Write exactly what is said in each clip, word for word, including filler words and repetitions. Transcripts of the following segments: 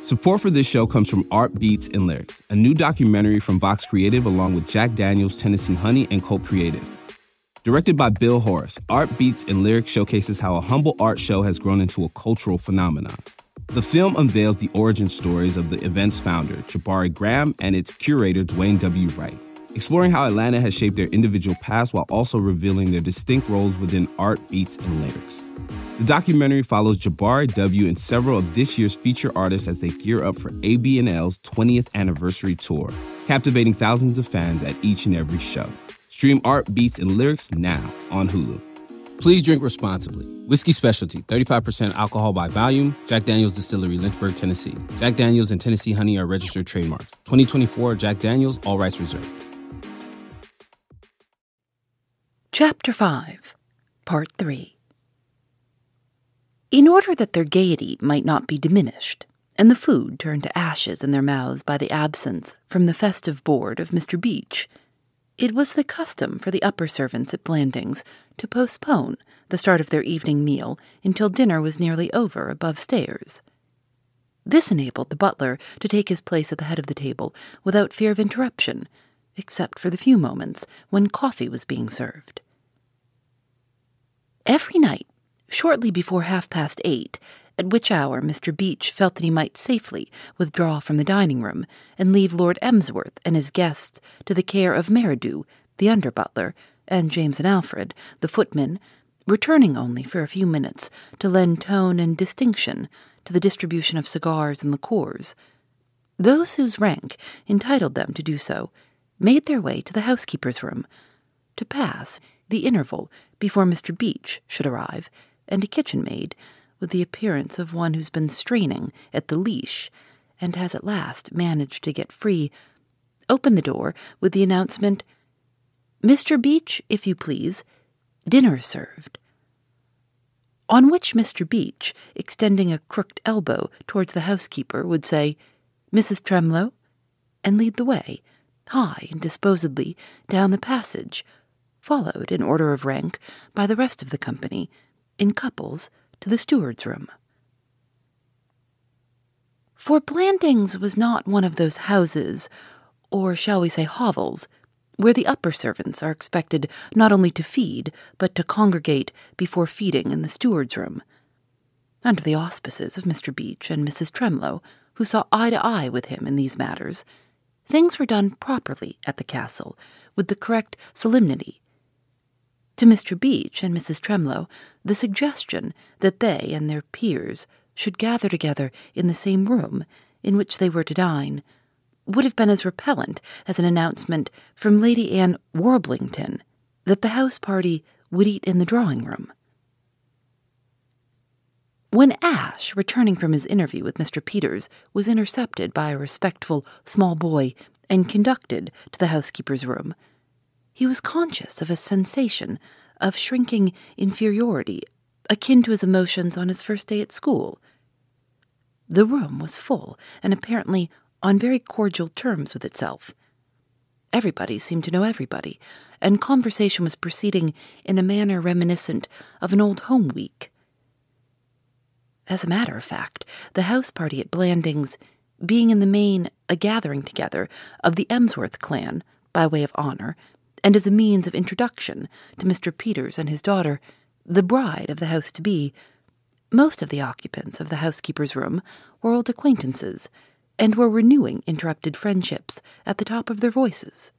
Support for this show comes from Art Beats and Lyrics, a new documentary from Vox Creative along with Jack Daniels, Tennessee Honey, and Cult Creative. Directed by Bill Horace, Art Beats and Lyrics showcases how a humble art show has grown into a cultural phenomenon. The film unveils the origin stories of the event's founder, Jabari Graham, and its curator, Dwayne W. Wright, exploring how Atlanta has shaped their individual paths while also revealing their distinct roles within Art Beats and Lyrics. The documentary follows Jabari W. and several of this year's feature artists as they gear up for A B N L's twentieth anniversary tour, captivating thousands of fans at each and every show. Stream Art Beats and Lyrics now on Hulu. Please drink responsibly. Whiskey Specialty, thirty-five percent alcohol by volume. Jack Daniels Distillery, Lynchburg, Tennessee. Jack Daniels and Tennessee Honey are registered trademarks. twenty twenty-four Jack Daniels, all rights reserved. Chapter five, Part three. In order that their gaiety might not be diminished, and the food turned to ashes in their mouths by the absence from the festive board of Mister Beach, it was the custom for the upper servants at Blandings to postpone the start of their evening meal until dinner was nearly over above stairs. This enabled the butler to take his place at the head of the table without fear of interruption, except for the few moments when coffee was being served. Every night, shortly before half-past eight, at which hour Mister Beach felt that he might safely withdraw from the dining-room and leave Lord Emsworth and his guests to the care of Meridew, the under-butler, and James and Alfred, the footmen, returning only for a few minutes to lend tone and distinction to the distribution of cigars and liqueurs. Those whose rank entitled them to do so made their way to the housekeeper's room, to pass the interval before Mister Beach should arrive, and a kitchen maid, with the appearance of one who's been straining at the leash and has at last managed to get free, opened the door with the announcement, "Mister Beach, if you please, dinner served." On which Mister Beach, extending a crooked elbow towards the housekeeper, would say, "Missus Tremlow," and lead the way, high and disposedly, down the passage, followed in order of rank by the rest of the company, in couples, to the steward's room. For Blandings was not one of those houses, or shall we say hovels, where the upper servants are expected not only to feed, but to congregate before feeding in the steward's room. Under the auspices of Mister Beach and Missus Tremlow, who saw eye to eye with him in these matters, things were done properly at the castle, with the correct solemnity. To Mister Beach and Missus Tremlow, the suggestion that they and their peers should gather together in the same room in which they were to dine would have been as repellent as an announcement from Lady Anne Warblington that the house party would eat in the drawing-room. When Ash, returning from his interview with Mister Peters, was intercepted by a respectful small boy and conducted to the housekeeper's room, he was conscious of a sensation of shrinking inferiority akin to his emotions on his first day at school. The room was full and apparently on very cordial terms with itself. Everybody seemed to know everybody, and conversation was proceeding in a manner reminiscent of an old home week. As a matter of fact, the house party at Blandings, being in the main a gathering together of the Emsworth clan, by way of honor, and as a means of introduction to Mister Peters and his daughter, the bride of the house-to-be, most of the occupants of the housekeeper's room were old acquaintances, and were renewing interrupted friendships at the top of their voices.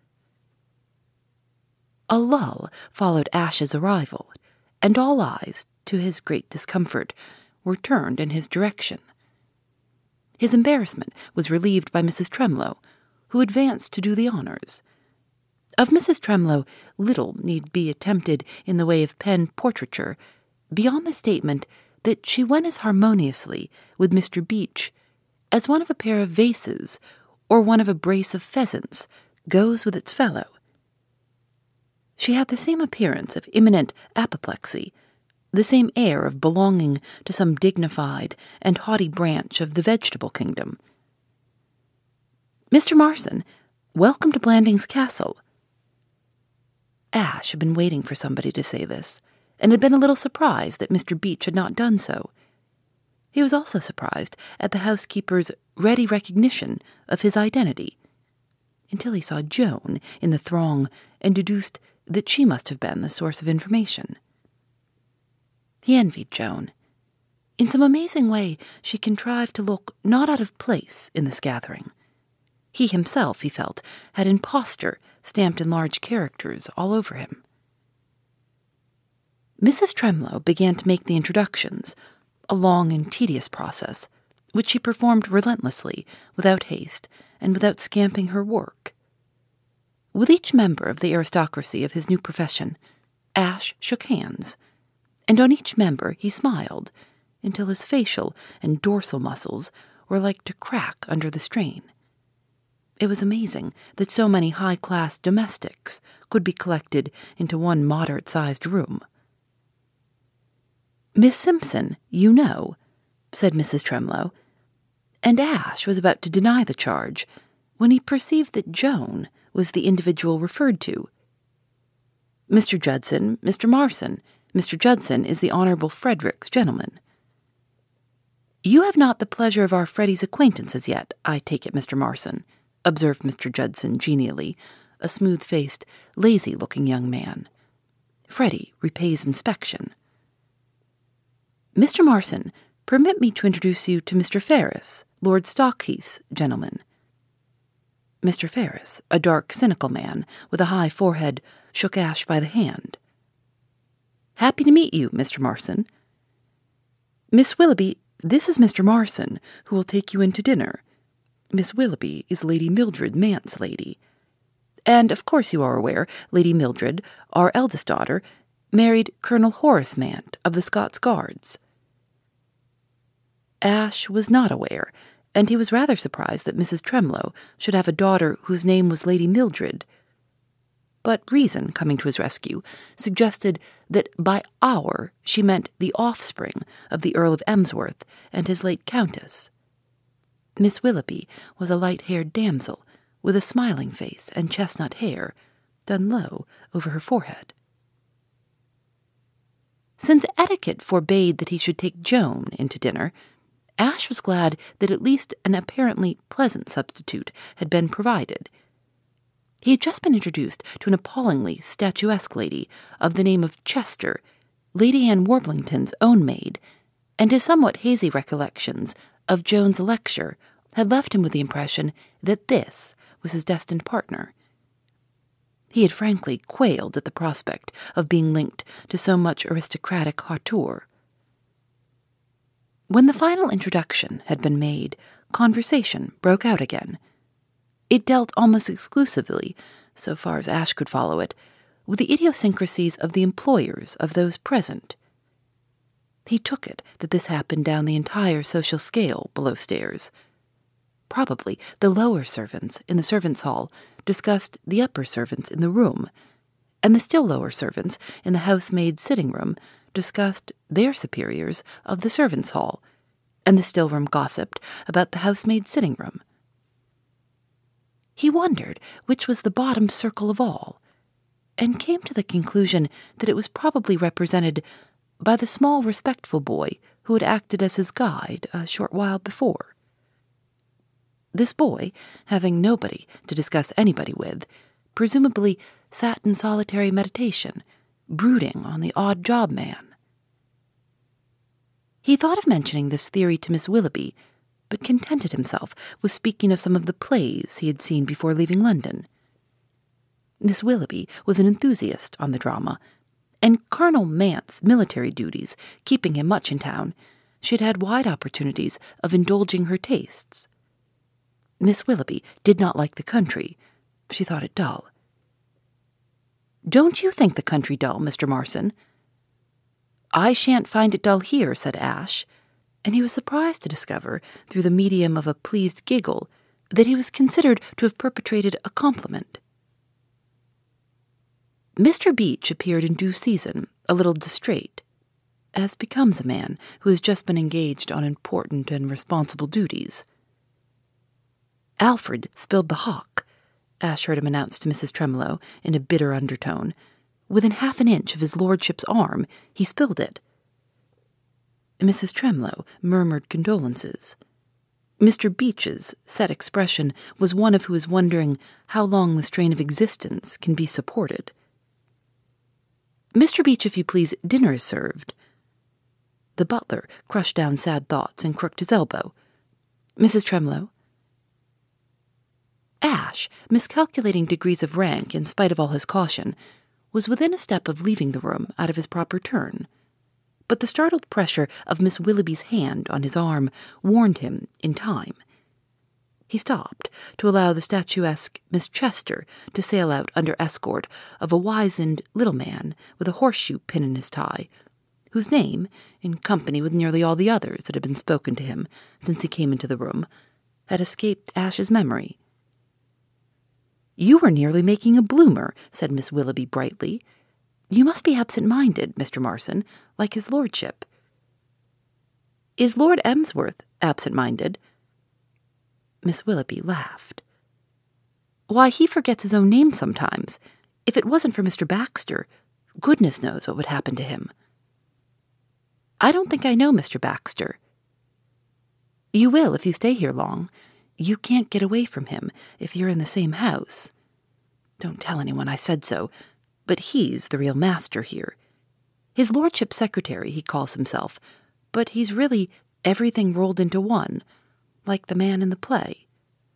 A lull followed Ash's arrival, and all eyes, to his great discomfort, were turned in his direction. His embarrassment was relieved by Missus Tremlow, who advanced to do the honors. Of Missus Tremlow, little need be attempted in the way of pen portraiture, beyond the statement that she went as harmoniously with Mister Beach as one of a pair of vases or one of a brace of pheasants goes with its fellow. She had the same appearance of imminent apoplexy, the same air of belonging to some dignified and haughty branch of the vegetable kingdom. "Mister Marson, welcome to Blandings Castle." Ash had been waiting for somebody to say this, and had been a little surprised that Mister Beach had not done so. He was also surprised at the housekeeper's ready recognition of his identity, until he saw Joan in the throng and deduced that she must have been the source of information. He envied Joan. In some amazing way, she contrived to look not out of place in this gathering. He himself, he felt, had impostor stamped in large characters all over him. Missus Tremlow began to make the introductions, a long and tedious process, which she performed relentlessly, without haste, and without scamping her work. With each member of the aristocracy of his new profession, Ashe shook hands, and on each member he smiled, until his facial and dorsal muscles were like to crack under the strain. It was amazing that so many high-class domestics could be collected into one moderate-sized room. "Miss Simpson, you know," said Missus Tremlow, and Ashe was about to deny the charge when he perceived that Joan was the individual referred to. "Mister Judson, Mister Marson. Mister Judson is the Honorable Frederick's gentleman." "You have not the pleasure of our Freddie's acquaintance as yet, I take it, Mister Marson," observed Mister Judson genially, a smooth-faced, lazy-looking young man. Freddie repays inspection. "Mister Marson, permit me to introduce you to Mister Ferris, Lord Stockheath's gentleman." Mister Ferris, a dark, cynical man with a high forehead, shook Ashe by the hand. "Happy to meet you, Mister Marson. Miss Willoughby, this is Mister Marson, who will take you in to dinner. Miss Willoughby is Lady Mildred Mant's lady. And, of course you are aware, Lady Mildred, our eldest daughter, married Colonel Horace Mant of the Scots Guards." Ashe was not aware, and he was rather surprised that Missus Tremlow should have a daughter whose name was Lady Mildred. But reason, coming to his rescue, suggested that by our she meant the offspring of the Earl of Emsworth and his late countess. Miss Willoughby was a light-haired damsel with a smiling face and chestnut hair, done low over her forehead. Since etiquette forbade that he should take Joan into dinner, Ashe was glad that at least an apparently pleasant substitute had been provided. He had just been introduced to an appallingly statuesque lady of the name of Chester, Lady Anne Warblington's own maid, and his somewhat hazy recollections of Joan's lecture had left him with the impression that this was his destined partner. He had frankly quailed at the prospect of being linked to so much aristocratic hauteur. When the final introduction had been made, conversation broke out again. It dealt almost exclusively, so far as Ashe could follow it, with the idiosyncrasies of the employers of those present. He took it that this happened down the entire social scale below stairs. Probably the lower servants in the servants' hall discussed the upper servants in the room, and the still lower servants in the housemaid's sitting room discussed their superiors of the servants' hall, and the still room gossiped about the housemaid's sitting room. He wondered which was the bottom circle of all, and came to the conclusion that it was probably represented by the small, respectful boy who had acted as his guide a short while before. This boy, having nobody to discuss anybody with, presumably sat in solitary meditation, brooding on the odd job man. He thought of mentioning this theory to Miss Willoughby, but contented himself with speaking of some of the plays he had seen before leaving London. Miss Willoughby was an enthusiast on the drama, and Colonel Mant's military duties keeping him much in town, she had had wide opportunities of indulging her tastes. Miss Willoughby did not like the country. She thought it dull. "Don't you think the country dull, Mister Marson?" "I shan't find it dull here," said Ashe, and he was surprised to discover, through the medium of a pleased giggle, that he was considered to have perpetrated a compliment. Mister Beach appeared in due season, a little distrait, as becomes a man who has just been engaged on important and responsible duties. "Alfred spilled the hock," Ashe heard him announce to Missus Tremlow in a bitter undertone. "Within half an inch of his lordship's arm, he spilled it." Missus Tremlow murmured condolences. Mister Beech's set expression was one of who is wondering how long the strain of existence can be supported. "Mister Beech, if you please, dinner is served." The butler crushed down sad thoughts and crooked his elbow. "Missus Tremlow?" Ash, miscalculating degrees of rank in spite of all his caution, was within a step of leaving the room out of his proper turn. But the startled pressure of Miss Willoughby's hand on his arm warned him in time. He stopped to allow the statuesque Miss Chester to sail out under escort of a wizened little man with a horseshoe pin in his tie, whose name, in company with nearly all the others that had been spoken to him since he came into the room, had escaped Ash's memory. "You were nearly making a bloomer," said Miss Willoughby brightly. "You must be absent-minded, Mister Marson, like his lordship." "Is Lord Emsworth absent-minded?" Miss Willoughby laughed. "Why, he forgets his own name sometimes. If it wasn't for Mister Baxter, goodness knows what would happen to him." "I don't think I know Mister Baxter." "You will if you stay here long. You can't get away from him if you're in the same house. Don't tell anyone I said so, but he's the real master here. His lordship's secretary, he calls himself, but he's really everything rolled into one, like the man in the play."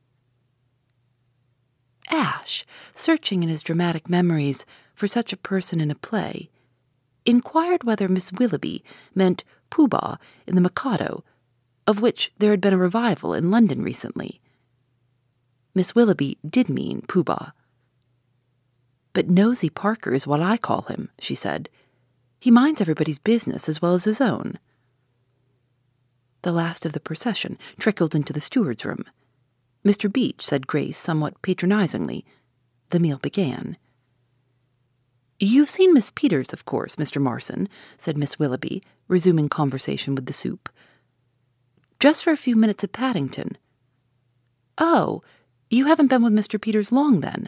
Ash, searching in his dramatic memories for such a person in a play, inquired whether Miss Willoughby meant Pooh Bah in The Mikado, of which there had been a revival in London recently. Miss Willoughby did mean Pooh Bah. "But Nosy Parker is what I call him," she said. "He minds everybody's business as well as his own." The last of the procession trickled into the steward's room. Mister Beech said grace somewhat patronizingly. The meal began. "You've seen Miss Peters, of course, Mister Marson," said Miss Willoughby, resuming conversation with the soup. "Just for a few minutes at Paddington." "Oh, you haven't been with Mister Peters long, then?"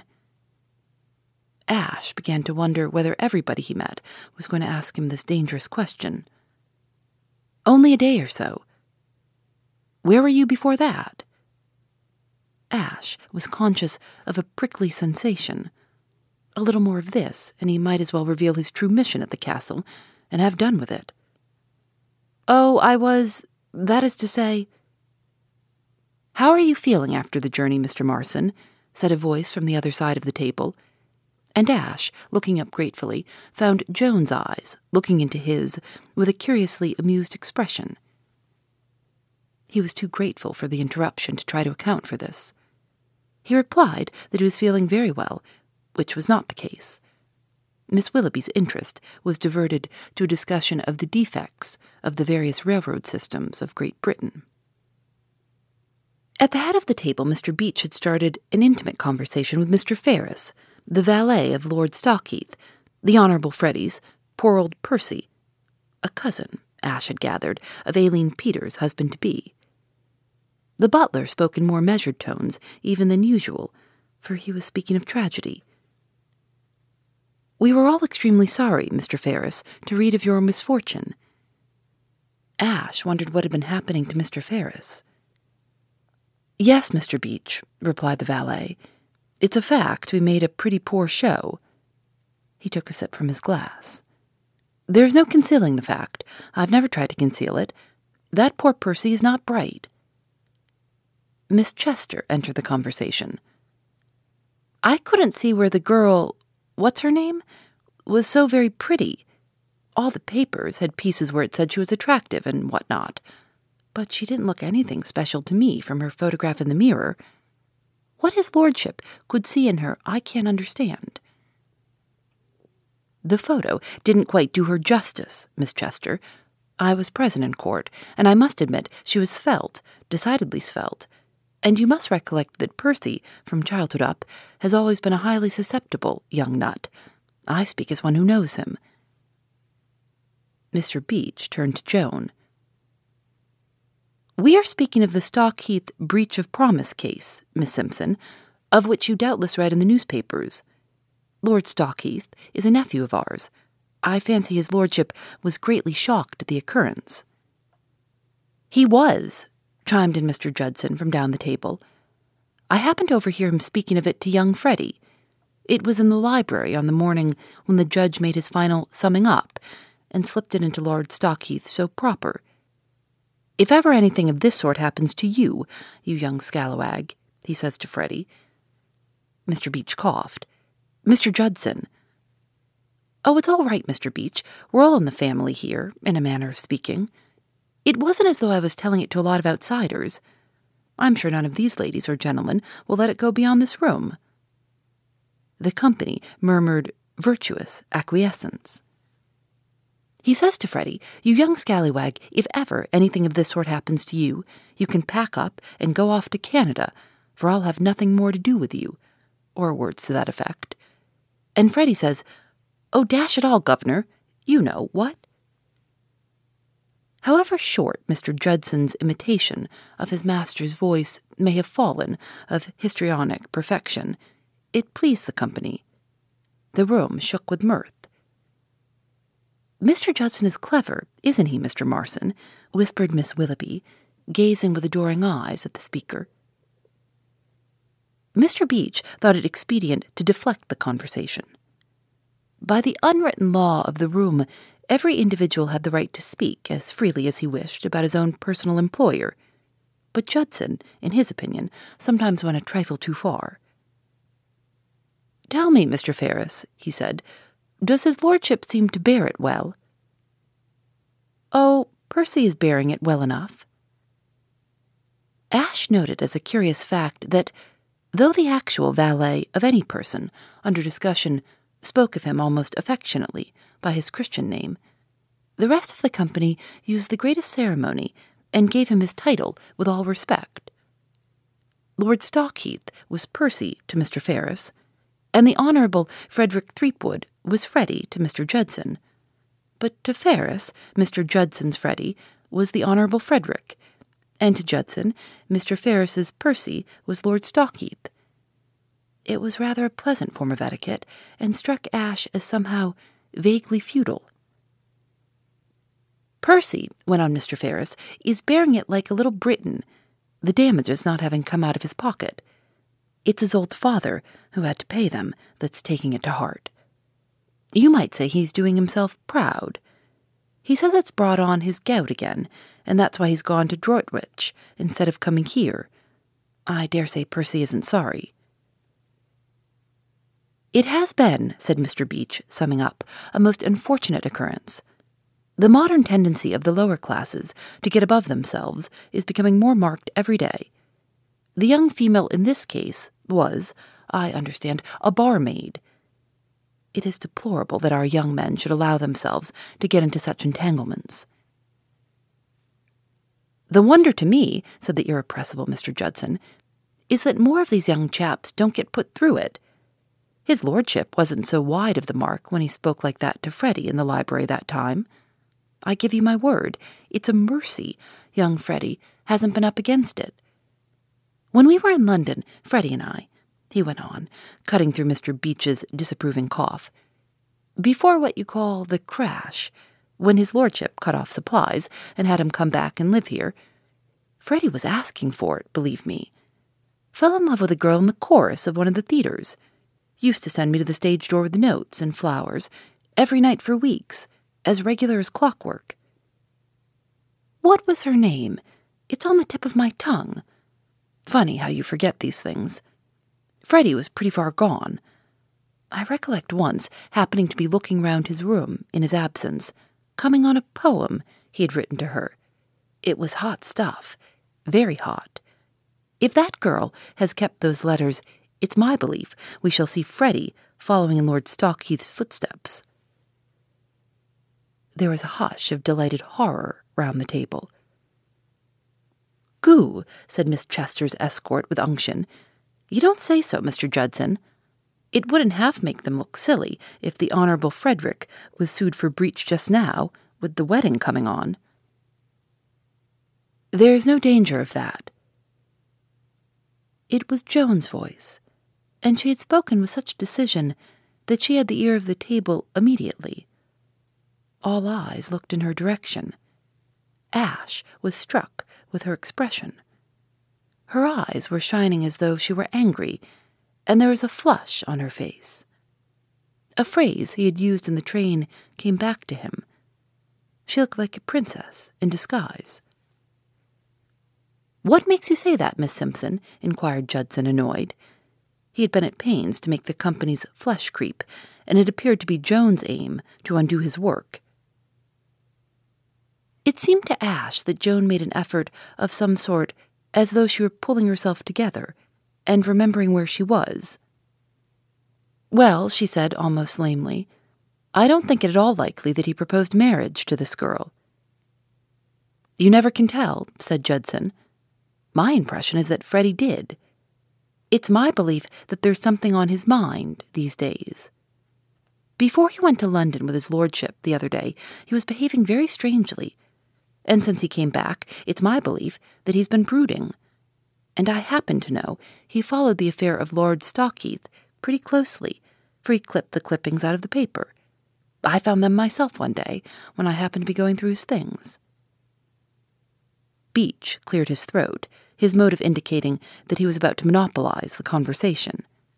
Ash began to wonder whether everybody he met was going to ask him this dangerous question. "Only a day or so." "Where were you before that?" Ash was conscious of a prickly sensation. A little more of this, and he might as well reveal his true mission at the castle and have done with it. "Oh, I was... that is to say..." "How are you feeling after the journey, Mister Marson?" said a voice from the other side of the table. And Ash, looking up gratefully, found Joan's eyes looking into his with a curiously amused expression. He was too grateful for the interruption to try to account for this. He replied that he was feeling very well, which was not the case. Miss Willoughby's interest was diverted to a discussion of the defects of the various railroad systems of Great Britain. At the head of the table, Mister Beech had started an intimate conversation with Mister Ferris, the valet of Lord Stockheath, the Honourable Freddy's poor old Percy, a cousin, Ash had gathered, of Aileen Peters' husband-to-be. The butler spoke in more measured tones even than usual, for he was speaking of tragedy. "We were all extremely sorry, Mister Ferris, to read of your misfortune." Ash wondered what had been happening to Mister Ferris. "Yes, Mister Beech," replied the valet. "It's a fact we made a pretty poor show." He took a sip from his glass. "There's no concealing the fact. I've never tried to conceal it. That poor Percy is not bright." Miss Chester entered the conversation. "I couldn't see where the girl, what's her name, was so very pretty. All the papers had pieces where it said she was attractive and what-not, but she didn't look anything special to me from her photograph in the mirror. What his lordship could see in her I can't understand." "The photo didn't quite do her justice, Miss Chester. I was present in court, and I must admit she was svelte, decidedly svelte. And you must recollect that Percy, from childhood up, has always been a highly susceptible young nut. I speak as one who knows him." Mister Beech turned to Joan. "We are speaking of the Stockheath breach of promise case, Miss Simpson, of which you doubtless read in the newspapers. Lord Stockheath is a nephew of ours. I fancy his lordship was greatly shocked at the occurrence." "He was," chimed in Mister Judson from down the table. "I happened to overhear him speaking of it to young Freddie. It was in the library on the morning when the judge made his final summing up and slipped it into Lord Stockheath so proper. If ever anything of this sort happens to you, you young scalawag," he says to Freddie. Mister Beach coughed. "Mister Judson." "Oh, it's all right, Mister Beach. We're all in the family here, in a manner of speaking. It wasn't as though I was telling it to a lot of outsiders. I'm sure none of these ladies or gentlemen will let it go beyond this room." The company murmured virtuous acquiescence. He says to Freddie, "You young scallywag, if ever anything of this sort happens to you, you can pack up and go off to Canada, for I'll have nothing more to do with you," or words to that effect. And Freddie says, "Oh, dash it all, governor, you know, what?" However short Mister Judson's imitation of his master's voice may have fallen of histrionic perfection, it pleased the company. The room shook with mirth. "Mister Judson is clever, isn't he, Mister Marson?" whispered Miss Willoughby, gazing with adoring eyes at the speaker. Mister Beach thought it expedient to deflect the conversation. By the unwritten law of the room, every individual had the right to speak as freely as he wished about his own personal employer, but Judson, in his opinion, sometimes went a trifle too far. "Tell me, Mister Ferris," he said, "does his lordship seem to bear it well?" "Oh, Percy is bearing it well enough." Ash noted as a curious fact that, though the actual valet of any person under discussion spoke of him almost affectionately by his Christian name, the rest of the company used the greatest ceremony and gave him his title with all respect. Lord Stockheath was Percy to Mister Ferris, and the Honourable Frederick Threepwood was Freddie to Mister Judson. But to Ferris, Mister Judson's Freddie was the Honourable Frederick, and to Judson, Mister Ferris's Percy was Lord Stockheath. It was rather a pleasant form of etiquette, and struck Ash as somehow vaguely feudal. "Percy," went on Mister Ferris, "is bearing it like a little Briton, the damages not having come out of his pocket. It's his old father, who had to pay them, that's taking it to heart. You might say he's doing himself proud. He says it's brought on his gout again, and that's why he's gone to Droitwich instead of coming here. I dare say Percy isn't sorry." "It has been," said Mister Beach, summing up, "a most unfortunate occurrence. The modern tendency of the lower classes to get above themselves is becoming more marked every day. The young female in this case was, I understand, a barmaid. It is deplorable that our young men should allow themselves to get into such entanglements." "The wonder to me," said the irrepressible Mister Judson, "is that more of these young chaps don't get put through it. His lordship wasn't so wide of the mark when he spoke like that to Freddie in the library that time. I give you my word, it's a mercy young Freddie hasn't been up against it. When we were in London, Freddie and I," he went on, cutting through Mister Beach's disapproving cough, "before what you call the crash, when his lordship cut off supplies and had him come back and live here, Freddie was asking for it, believe me. Fell in love with a girl in the chorus of one of the theatres. Used to send me to the stage door with notes and flowers, every night for weeks, as regular as clockwork. What was her name? It's on the tip of my tongue. Funny how you forget these things. Freddie was pretty far gone. I recollect once happening to be looking round his room in his absence, coming on a poem he had written to her. It was hot stuff, very hot. If that girl has kept those letters, it's my belief we shall see Freddie following in Lord Stockheath's footsteps." There was a hush of delighted horror round the table. "Goo," said Miss Chester's escort with unction. "You don't say so, Mister Judson. It wouldn't half make them look silly if the Honourable Frederick was sued for breach just now, with the wedding coming on." "There's no danger of that." It was Joan's voice, and she had spoken with such decision that she had the ear of the table immediately. All eyes looked in her direction. Ash was struck with her expression. Her eyes were shining as though she were angry, and there was a flush on her face. A phrase he had used in the train came back to him. She looked like a princess in disguise. "What makes you say that, Miss Simpson?" inquired Judson, annoyed. He had been at pains to make the company's flesh creep, and it appeared to be Joan's aim to undo his work. It seemed to Ash that Joan made an effort of some sort, as though she were pulling herself together and remembering where she was. "Well," she said almost lamely, "I don't think it at all likely that he proposed marriage to this girl." "You never can tell," said Judson. "My impression is that Freddie did. It's my belief that there's something on his mind these days. Before he went to London with his lordship the other day, he was behaving very strangely. And since he came back, it's my belief that he's been brooding. And I happen to know he followed the affair of Lord Stockheath pretty closely, for he clipped the clippings out of the paper. I found them myself one day when I happened to be going through his things." Beach cleared his throat, his motive indicating that he was about to monopolize the conversation.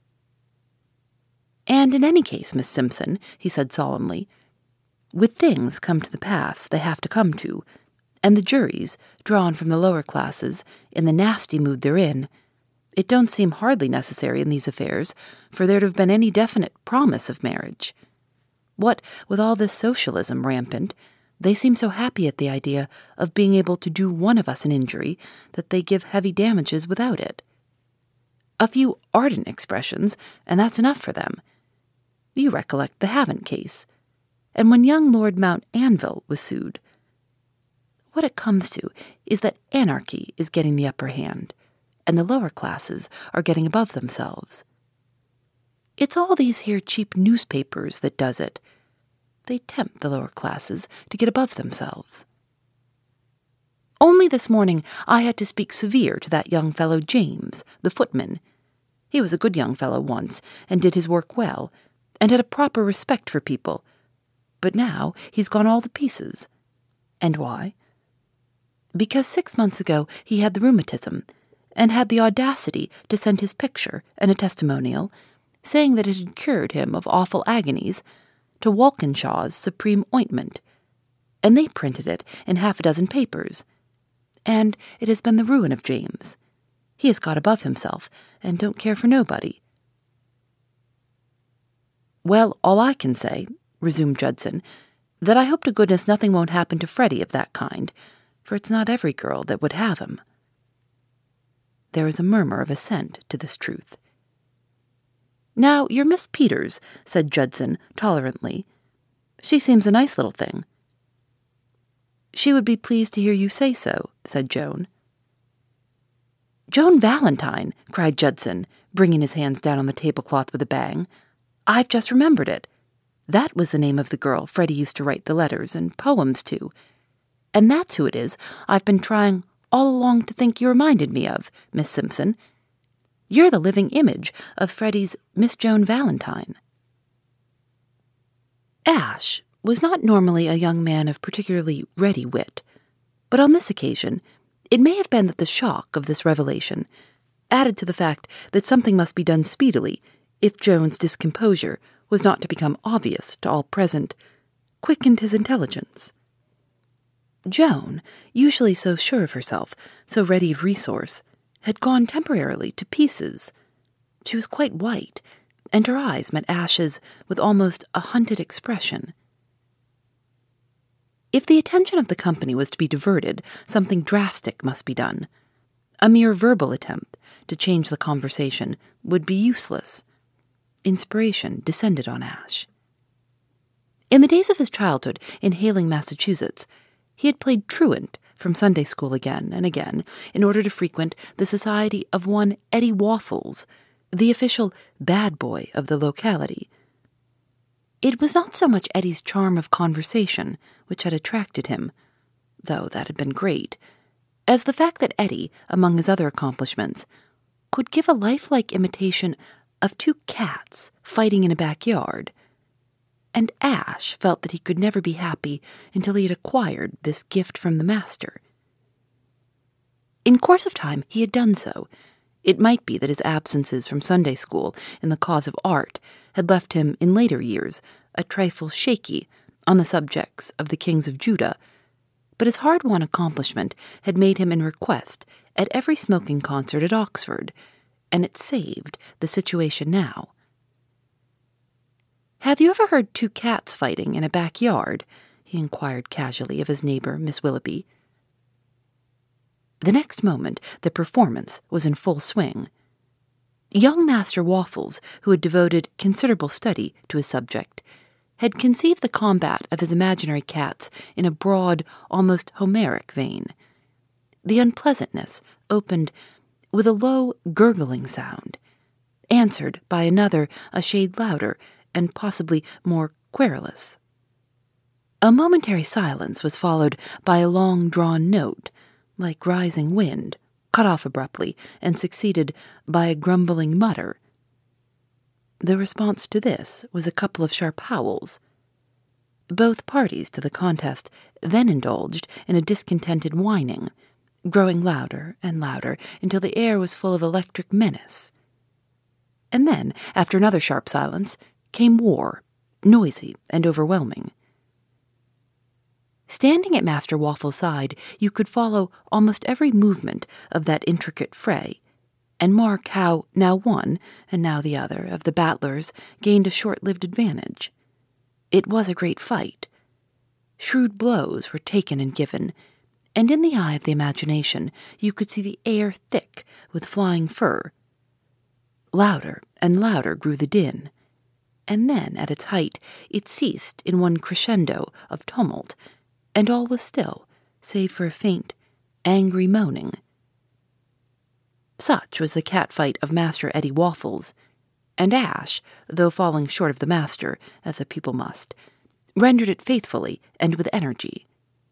"And in any case, Miss Simpson," he said solemnly, "with things come to the pass they have to come to, and the juries, drawn from the lower classes, in the nasty mood they're in, it don't seem hardly necessary in these affairs for there to have been any definite promise of marriage. What, with all this socialism rampant, they seem so happy at the idea of being able to do one of us an injury that they give heavy damages without it. A few ardent expressions, and that's enough for them. You recollect the Havant case, and when young Lord Mount Anville was sued. What it comes to is that anarchy is getting the upper hand, and the lower classes are getting above themselves. It's all these here cheap newspapers that does it. They tempt the lower classes to get above themselves. Only this morning I had to speak severe to that young fellow James, the footman. He was a good young fellow once, and did his work well, and had a proper respect for people. But now he's gone all to pieces. And why? Because six months ago he had the rheumatism, and had the audacity to send his picture and a testimonial, saying that it had cured him of awful agonies, to Walkinshaw's Supreme Ointment, and they printed it in half a dozen papers. And it has been the ruin of James. He has got above himself, and don't care for nobody." "Well, all I can say," resumed Judson, "that I hope to goodness nothing won't happen to Freddie of that kind, for it's not every girl that would have him." There was a murmur of assent to this truth. "Now, you're Miss Peters," said Judson tolerantly. "She seems a nice little thing." "She would be pleased to hear you say so," said Joan. "Joan Valentine!" cried Judson, bringing his hands down on the tablecloth with a bang. "I've just remembered it. That was the name of the girl Freddie used to write the letters and poems to. And that's who it is I've been trying all along to think you reminded me of, Miss Simpson. You're the living image of Freddie's Miss Joan Valentine." Ash was not normally a young man of particularly ready wit, but on this occasion it may have been that the shock of this revelation, added to the fact that something must be done speedily if Joan's discomposure was not to become obvious to all present, quickened his intelligence. Joan, usually so sure of herself, so ready of resource, had gone temporarily to pieces. She was quite white, and her eyes met Ash's with almost a hunted expression. If the attention of the company was to be diverted, something drastic must be done. A mere verbal attempt to change the conversation would be useless. Inspiration descended on Ash. In the days of his childhood in Hayling, Massachusetts, he had played truant from Sunday school again and again in order to frequent the society of one Eddie Waffles, the official bad boy of the locality. It was not so much Eddie's charm of conversation which had attracted him, though that had been great, as the fact that Eddie, among his other accomplishments, could give a lifelike imitation of two cats fighting in a backyard, and Ash felt that he could never be happy until he had acquired this gift from the master. In course of time he had done so. It might be that his absences from Sunday school in the cause of art had left him, in later years, a trifle shaky on the subjects of the kings of Judah, but his hard-won accomplishment had made him in request at every smoking concert at Oxford, and it saved the situation now. "Have you ever heard two cats fighting in a backyard?" he inquired casually of his neighbor, Miss Willoughby. The next moment the performance was in full swing. Young Master Waffles, who had devoted considerable study to his subject, had conceived the combat of his imaginary cats in a broad, almost Homeric vein. The unpleasantness opened with a low, gurgling sound, answered by another a shade louder and possibly more querulous. A momentary silence was followed by a long-drawn note, like rising wind, cut off abruptly and succeeded by a grumbling mutter. The response to this was a couple of sharp howls. Both parties to the contest then indulged in a discontented whining, growing louder and louder until the air was full of electric menace. And then, after another sharp silence, came war, noisy and overwhelming. Standing at Master Waffle's side, you could follow almost every movement of that intricate fray, and mark how now one and now the other of the battlers gained a short-lived advantage. It was a great fight. Shrewd blows were taken and given, and in the eye of the imagination you could see the air thick with flying fur. Louder and louder grew the din, and then, at its height, it ceased in one crescendo of tumult, and all was still, save for a faint, angry moaning. Such was the catfight of Master Eddie Waffles, and Ash, though falling short of the master, as a pupil must, rendered it faithfully and with energy.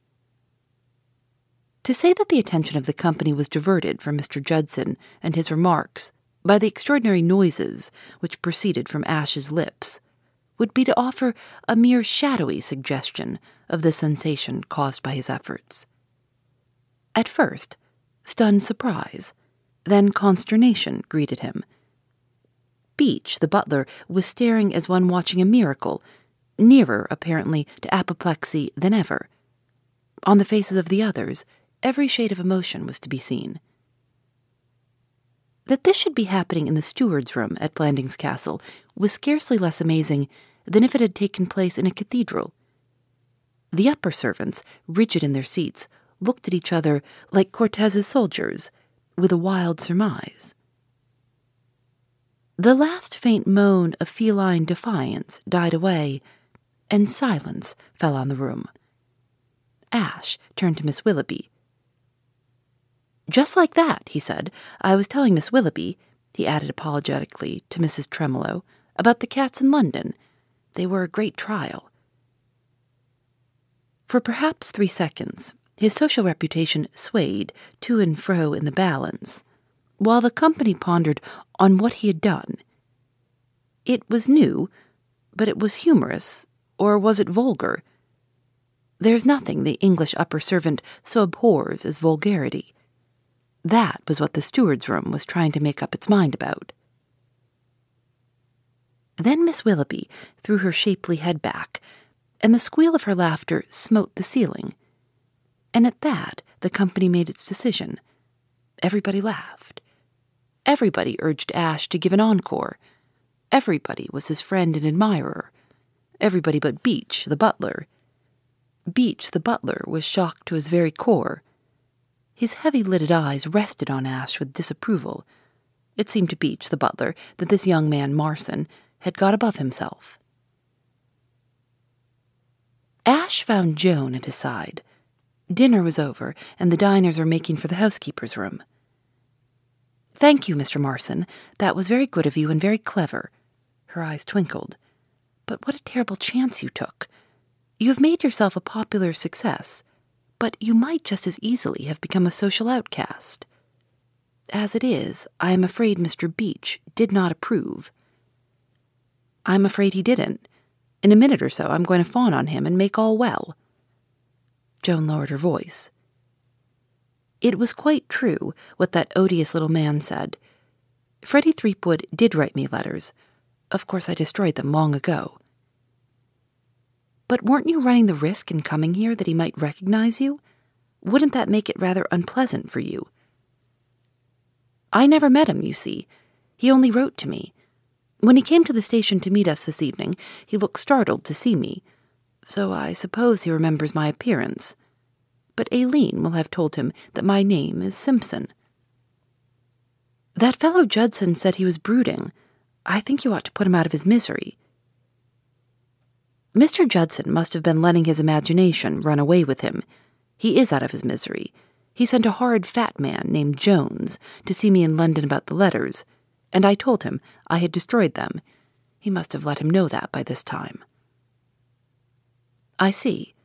To say that the attention of the company was diverted from Mister Judson and his remarks by the extraordinary noises which proceeded from Ash's lips would be to offer a mere shadowy suggestion of the sensation caused by his efforts. At first, stunned surprise, then consternation greeted him. Beach, the butler, was staring as one watching a miracle, nearer, apparently, to apoplexy than ever. On the faces of the others, every shade of emotion was to be seen. That this should be happening in the steward's room at Blandings Castle was scarcely less amazing than if it had taken place in a cathedral. The upper servants, rigid in their seats, looked at each other like Cortez's soldiers, with a wild surmise. The last faint moan of feline defiance died away, and silence fell on the room. Ash turned to Miss Willoughby. "Just like that," he said. "I was telling Miss Willoughby," he added apologetically to Missus Tremolo, "about the cats in London. They were a great trial." For perhaps three seconds, his social reputation swayed to and fro in the balance, while the company pondered on what he had done. It was new, but it was humorous, or was it vulgar? There's nothing the English upper servant so abhors as vulgarity. That was what the steward's room was trying to make up its mind about. Then Miss Willoughby threw her shapely head back, and the squeal of her laughter smote the ceiling. And at that the company made its decision. Everybody laughed. Everybody urged Ash to give an encore. Everybody was his friend and admirer. Everybody but Beach, the butler. Beach, the butler, was shocked to his very core. His heavy-lidded eyes rested on Ash with disapproval. It seemed to Beach, the butler, that this young man, Marson, had got above himself. Ash found Joan at his side. Dinner was over, and the diners were making for the housekeeper's room. "Thank you, Mister Marson. That was very good of you and very clever." Her eyes twinkled. "But what a terrible chance you took. You have made yourself a popular success, but you might just as easily have become a social outcast. As it is, I am afraid Mister Beach did not approve." "I'm afraid he didn't. In a minute or so I'm going to fawn on him and make all well." Joan lowered her voice. It was quite true what that odious little man said. Freddie Threepwood did write me letters. Of course I destroyed them long ago. But weren't you running the risk in coming here that he might recognize you? Wouldn't that make it rather unpleasant for you? I never met him, you see. He only wrote to me. When he came to the station to meet us this evening, he looked startled to see me, so I suppose he remembers my appearance. But Aileen will have told him that my name is Simpson. That fellow Judson said he was brooding. I think you ought to put him out of his misery. Mister Judson must have been letting his imagination run away with him. He is out of his misery. He sent a horrid fat man named Jones to see me in London about the letters, and I told him I had destroyed them. He must have let him know that by this time. I see.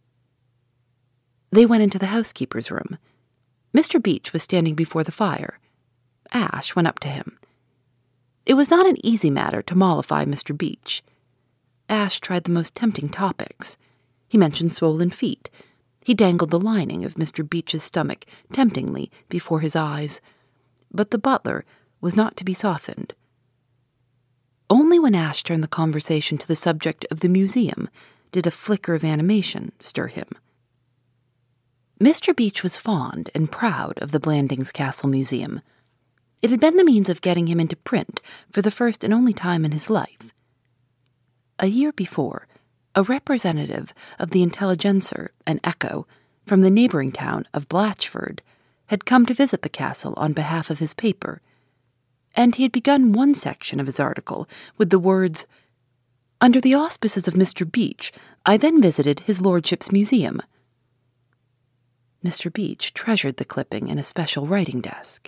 They went into the housekeeper's room. Mister Beach was standing before the fire. Ash went up to him. It was not an easy matter to mollify Mister Beach. Ash tried the most tempting topics. He mentioned swollen feet. He dangled the lining of Mister Beach's stomach temptingly before his eyes. But the butler was not to be softened. Only when Ash turned the conversation to the subject of the museum did a flicker of animation stir him. Mister Beach was fond and proud of the Blandings Castle Museum. It had been the means of getting him into print for the first and only time in his life. A year before, a representative of the Intelligencer and Echo from the neighboring town of Blatchford had come to visit the castle on behalf of his paper, and he had begun one section of his article with the words, "Under the auspices of Mister Beach, I then visited his lordship's museum." Mister Beach treasured the clipping in a special writing desk.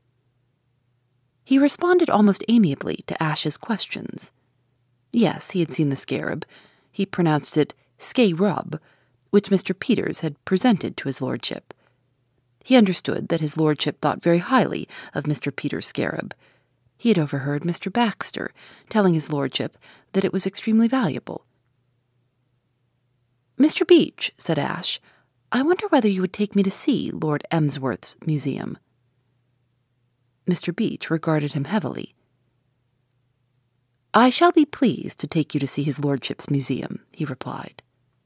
He responded almost amiably to Ash's questions. Yes, he had seen the scarab. He pronounced it "scarab," which Mister Peters had presented to his lordship. He understood that his lordship thought very highly of Mister Peters' scarab. He had overheard Mister Baxter telling his lordship that it was extremely valuable. "Mister Beach," said Ash, "I wonder whether you would take me to see Lord Emsworth's museum." Mister Beach regarded him heavily. "I shall be pleased to take you to see his lordship's museum," he replied.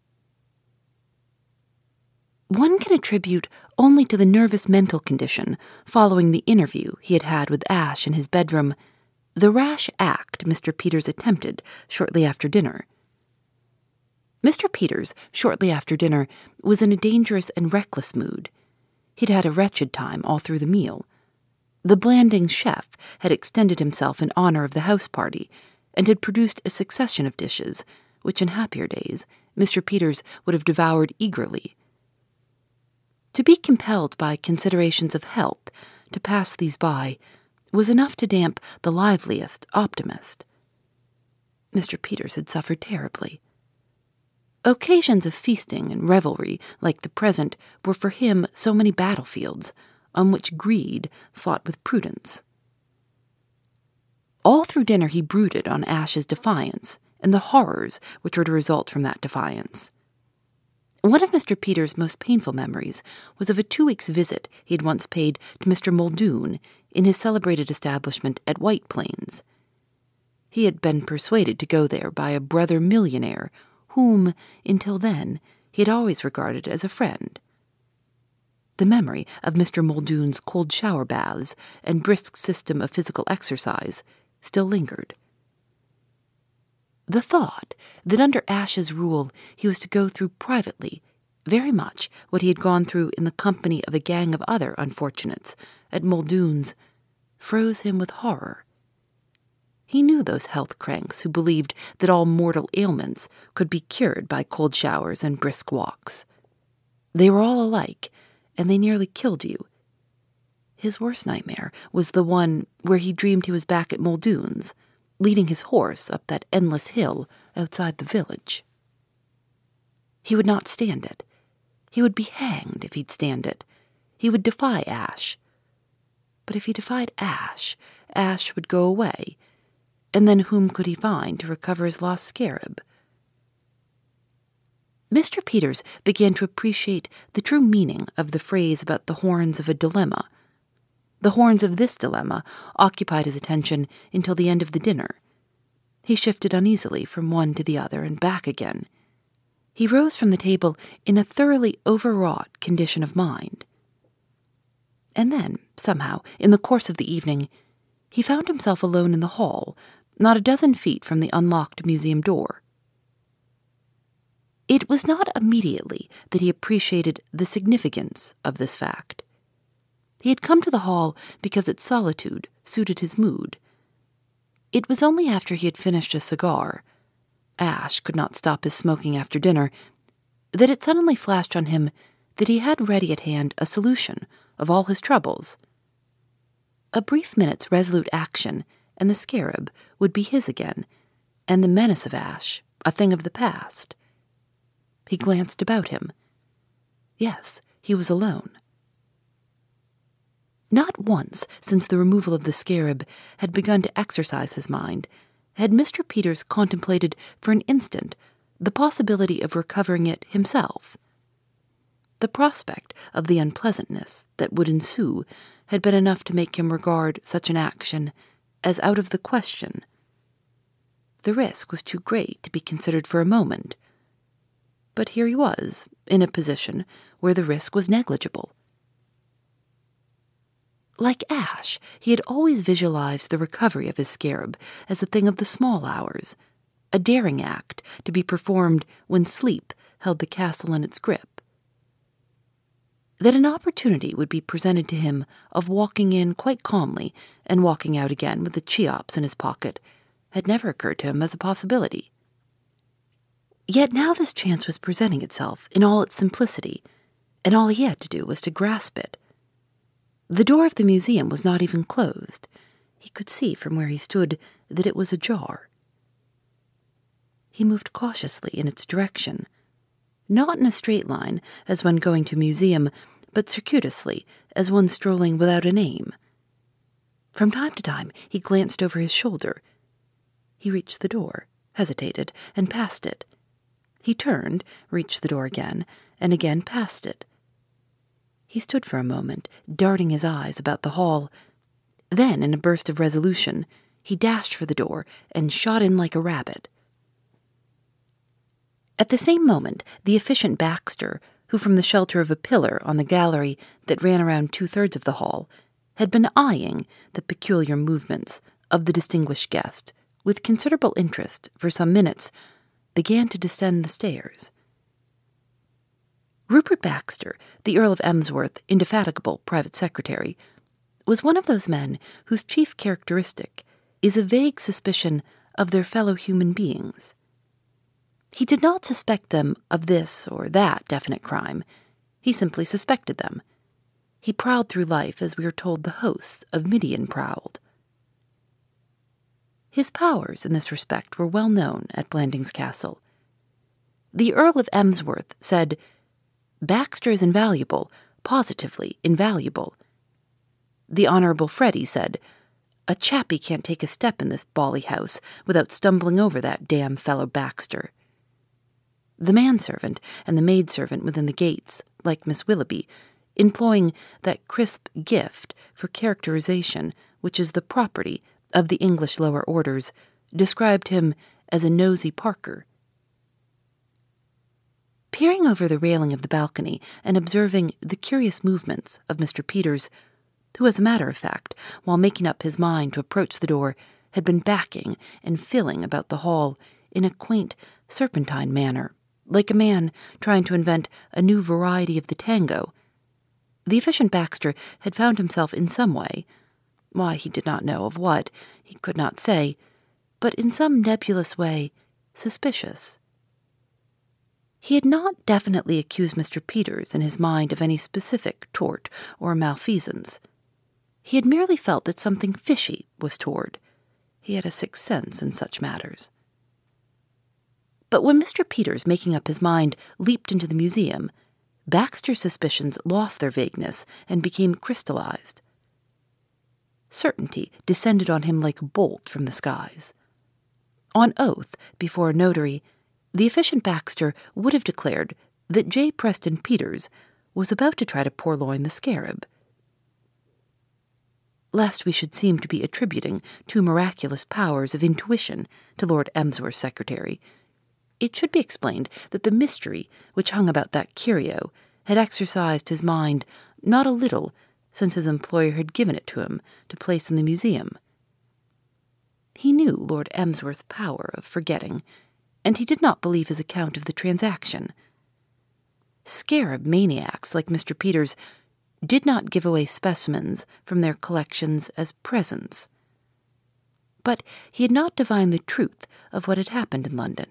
One can attribute only to the nervous mental condition following the interview he had had with Ash in his bedroom the rash act Mister Peters attempted shortly after dinner. Mister Peters, shortly after dinner, was in a dangerous and reckless mood. He'd had a wretched time all through the meal. The Blandings chef had extended himself in honor of the house party and had produced a succession of dishes, which in happier days Mister Peters would have devoured eagerly. To be compelled by considerations of health to pass these by was enough to damp the liveliest optimist. Mister Peters had suffered terribly. Occasions of feasting and revelry like the present were for him so many battlefields on which greed fought with prudence. All through dinner he brooded on Ash's defiance and the horrors which were to result from that defiance. One of Mister Peters' most painful memories was of a two weeks' visit he had once paid to Mister Muldoon in his celebrated establishment at White Plains. He had been persuaded to go there by a brother millionaire whom, until then, he had always regarded as a friend. The memory of Mister Muldoon's cold shower baths and brisk system of physical exercise still lingered. The thought that under Ash's rule he was to go through privately very much what he had gone through in the company of a gang of other unfortunates at Muldoon's froze him with horror. He knew those health cranks who believed that all mortal ailments could be cured by cold showers and brisk walks. They were all alike, and they nearly killed you. His worst nightmare was the one where he dreamed he was back at Muldoon's, leading his horse up that endless hill outside the village. He would not stand it. He would be hanged if he'd stand it. He would defy Ash. But if he defied Ash, Ash would go away, and then whom could he find to recover his lost scarab? Mister Peters began to appreciate the true meaning of the phrase about the horns of a dilemma. The horns of this dilemma occupied his attention until the end of the dinner. He shifted uneasily from one to the other and back again. He rose from the table in a thoroughly overwrought condition of mind. And then, somehow, in the course of the evening, he found himself alone in the hall, not a dozen feet from the unlocked museum door. It was not immediately that he appreciated the significance of this fact. He had come to the hall because its solitude suited his mood. It was only after he had finished a cigar — Ash could not stop his smoking after dinner — that it suddenly flashed on him that he had ready at hand a solution of all his troubles. A brief minute's resolute action, and the scarab would be his again, and the menace of Ash a thing of the past. He glanced about him. Yes, he was alone. Not once since the removal of the scarab had begun to exercise his mind had Mister Peters contemplated for an instant the possibility of recovering it himself. The prospect of the unpleasantness that would ensue had been enough to make him regard such an action as out of the question. The risk was too great to be considered for a moment. But here he was, in a position where the risk was negligible. Like Ash, he had always visualized the recovery of his scarab as a thing of the small hours, a daring act to be performed when sleep held the castle in its grip. That an opportunity would be presented to him of walking in quite calmly and walking out again with the Cheops in his pocket had never occurred to him as a possibility. Yet now this chance was presenting itself in all its simplicity, and all he had to do was to grasp it. The door of the museum was not even closed. He could see from where he stood that it was ajar. He moved cautiously in its direction, not in a straight line as one going to a museum, but circuitously as one strolling without a name. From time to time he glanced over his shoulder. He reached the door, hesitated, and passed it. He turned, reached the door again, and again passed it. He stood for a moment, darting his eyes about the hall. Then, in a burst of resolution, he dashed for the door and shot in like a rabbit. At the same moment, the efficient Baxter, who from the shelter of a pillar on the gallery that ran around two-thirds of the hall, had been eyeing the peculiar movements of the distinguished guest with considerable interest for some minutes, began to descend the stairs. Rupert Baxter, the Earl of Emsworth, indefatigable private secretary, was one of those men whose chief characteristic is a vague suspicion of their fellow human beings. He did not suspect them of this or that definite crime. He simply suspected them. He prowled through life as we are told the hosts of Midian prowled. His powers in this respect were well known at Blandings Castle. The Earl of Emsworth said, "Baxter is invaluable, positively invaluable." The Honourable Freddy said, "A chappie can't take a step in this bally house without stumbling over that damn fellow Baxter." The manservant and the maidservant within the gates, like Miss Willoughby, employing that crisp gift for characterization which is the property of the English lower orders, described him as a nosy Parker. Peering over the railing of the balcony and observing the curious movements of Mister Peters, who, as a matter of fact, while making up his mind to approach the door, had been backing and filling about the hall in a quaint, serpentine manner, like a man trying to invent a new variety of the tango, the efficient Baxter had found himself in some way, why he did not know of what, he could not say, but in some nebulous way, suspicious. He had not definitely accused Mister Peters in his mind of any specific tort or malfeasance. He had merely felt that something fishy was toward. He had a sixth sense in such matters. But when Mister Peters, making up his mind, leaped into the museum, Baxter's suspicions lost their vagueness and became crystallized. Certainty descended on him like a bolt from the skies. On oath, before a notary, the efficient Baxter would have declared that J. Preston Peters was about to try to purloin the scarab. Lest we should seem to be attributing two miraculous powers of intuition to Lord Emsworth's secretary, it should be explained that the mystery which hung about that curio had exercised his mind not a little since his employer had given it to him to place in the museum. He knew Lord Emsworth's power of forgetting, and he did not believe his account of the transaction. Scarab maniacs like Mister Peters did not give away specimens from their collections as presents. But he had not divined the truth of what had happened in London.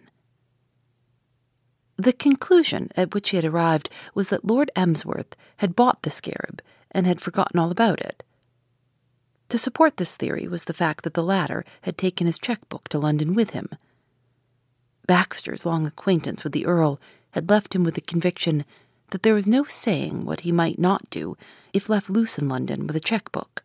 The conclusion at which he had arrived was that Lord Emsworth had bought the scarab and had forgotten all about it. To support this theory was the fact that the latter had taken his checkbook to London with him. Baxter's long acquaintance with the Earl had left him with the conviction that there was no saying what he might not do if left loose in London with a checkbook.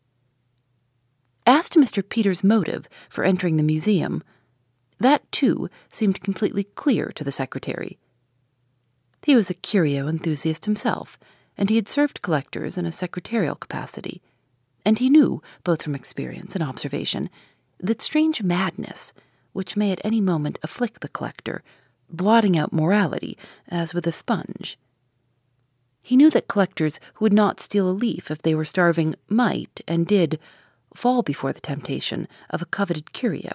As to Mister Peters' motive for entering the museum, that, too, seemed completely clear to the secretary. He was a curio enthusiast himself, and he had served collectors in a secretarial capacity, and he knew, both from experience and observation, that strange madness, which may at any moment afflict the collector, blotting out morality as with a sponge. He knew that collectors who would not steal a leaf if they were starving might, and did, fall before the temptation of a coveted curio.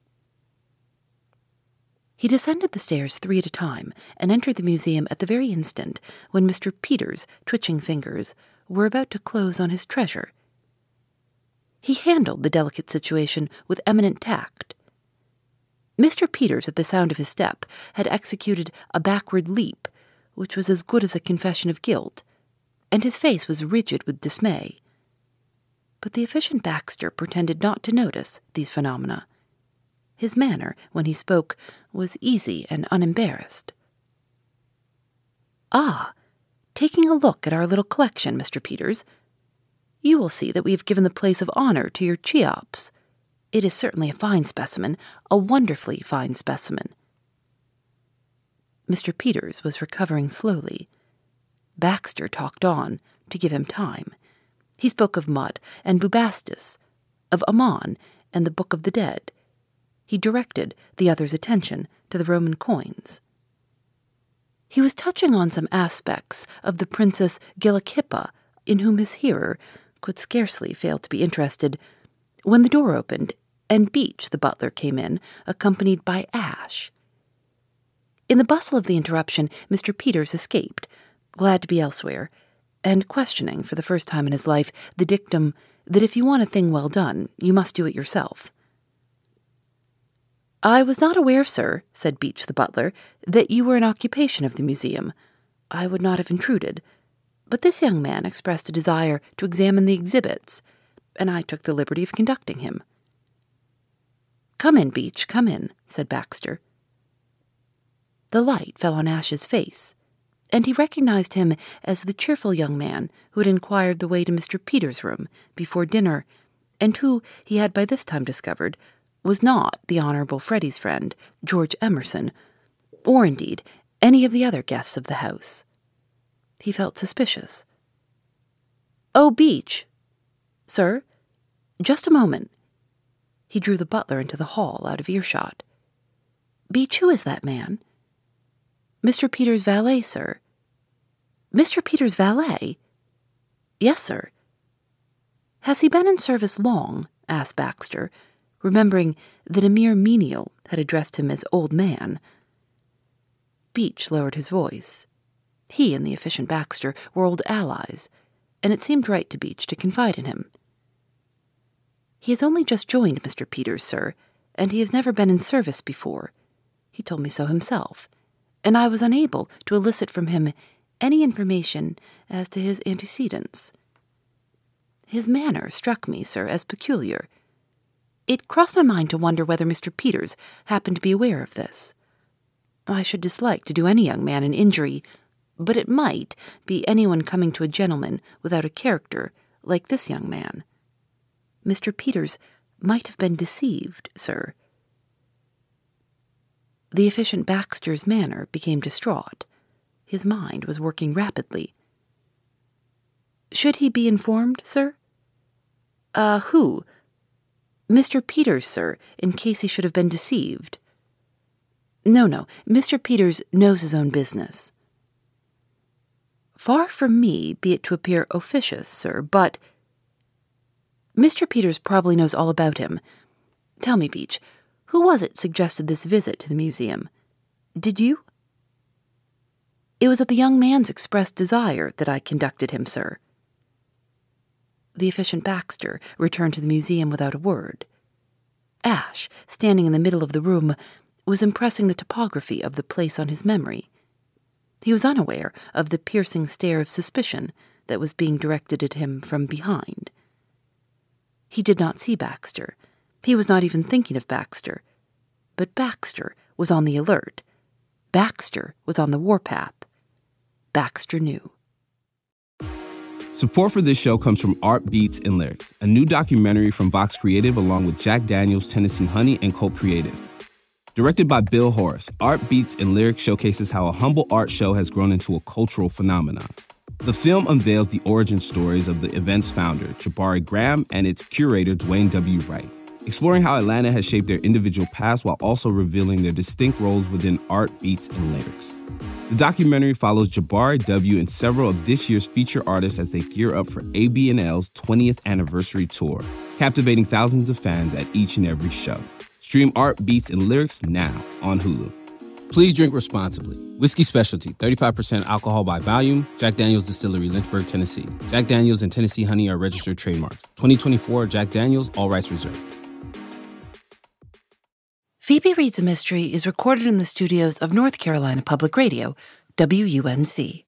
He descended the stairs three at a time and entered the museum at the very instant when Mister Peters' twitching fingers were about to close on his treasure. He handled the delicate situation with eminent tact. Mister Peters, at the sound of his step, had executed a backward leap, which was as good as a confession of guilt, and his face was rigid with dismay. But the efficient Baxter pretended not to notice these phenomena. His manner, when he spoke, was easy and unembarrassed. "Ah, taking a look at our little collection, Mister Peters, you will see that we have given the place of honor to your Cheops. It is certainly a fine specimen, a wonderfully fine specimen." Mister Peters was recovering slowly. Baxter talked on, to give him time. He spoke of Mud and Bubastis, of Ammon and the Book of the Dead. He directed the other's attention to the Roman coins. He was touching on some aspects of the Princess Gillikhippa, in whom his hearer could scarcely fail to be interested, when the door opened and Beach, the butler, came in, accompanied by Ash. In the bustle of the interruption, Mister Peters escaped, glad to be elsewhere, and questioning, for the first time in his life, the dictum that if you want a thing well done, you must do it yourself. "I was not aware, sir," said Beach the butler, "that you were in occupation of the museum. I would not have intruded, but this young man expressed a desire to examine the exhibits, and I took the liberty of conducting him." "Come in, Beach, come in," said Baxter. The light fell on Ash's face, and he recognized him as the cheerful young man who had inquired the way to Mister Peters' room before dinner, and who, he had by this time discovered, was not the Honorable Freddy's friend, George Emerson, or, indeed, any of the other guests of the house. He felt suspicious. "Oh, Beach." "Sir?" "Just a moment." He drew the butler into the hall out of earshot. "Beach, who is that man?" "Mister Peters' valet, sir." "Mister Peters' valet?" "Yes, sir." "Has he been in service long?" asked Baxter, remembering that a mere menial had addressed him as old man. Beach lowered his voice. He and the efficient Baxter were old allies, and it seemed right to Beach to confide in him. "He has only just joined Mister Peters, sir, and he has never been in service before. He told me so himself, and I was unable to elicit from him any information as to his antecedents. His manner struck me, sir, as peculiar. It crossed my mind to wonder whether Mister Peters happened to be aware of this. I should dislike to do any young man an injury, but it might be anyone coming to a gentleman without a character, like this young man. Mister Peters might have been deceived, sir." The efficient Baxter's manner became distraught. His mind was working rapidly. Should he be informed, sir? Uh, who? Mister Peters, sir, in case he should have been deceived. No, no, Mister Peters knows his own business. Far from me be it to appear officious, sir, but Mister Peters probably knows all about him. Tell me, Beach, who was it suggested this visit to the museum? Did you? It was at the young man's expressed desire that I conducted him, sir. The efficient Baxter returned to the museum without a word. Ash, standing in the middle of the room, was impressing the topography of the place on his memory. He was unaware of the piercing stare of suspicion that was being directed at him from behind. He did not see Baxter. He was not even thinking of Baxter. But Baxter was on the alert. Baxter was on the warpath. Baxter knew. Support for this show comes from Art Beats and Lyrics, a new documentary from Vox Creative along with Jack Daniels, Tennessee Honey, and Colt Creative. Directed by Bill Horace, Art Beats and Lyrics showcases how a humble art show has grown into a cultural phenomenon. The film unveils the origin stories of the event's founder, Jabari Graham, and its curator, Dwayne W. Wright, exploring how Atlanta has shaped their individual paths while also revealing their distinct roles within Art Beats and Lyrics. The documentary follows Jabari W. and several of this year's feature artists as they gear up for A B and L's twentieth anniversary tour, captivating thousands of fans at each and every show. Stream Art Beats and Lyrics now on Hulu. Please drink responsibly. Whiskey Specialty, thirty-five percent alcohol by volume. Jack Daniels Distillery, Lynchburg, Tennessee. Jack Daniels and Tennessee Honey are registered trademarks. twenty twenty-four Jack Daniels, all rights reserved. Phoebe Reads a Mystery is recorded in the studios of North Carolina Public Radio, W U N C.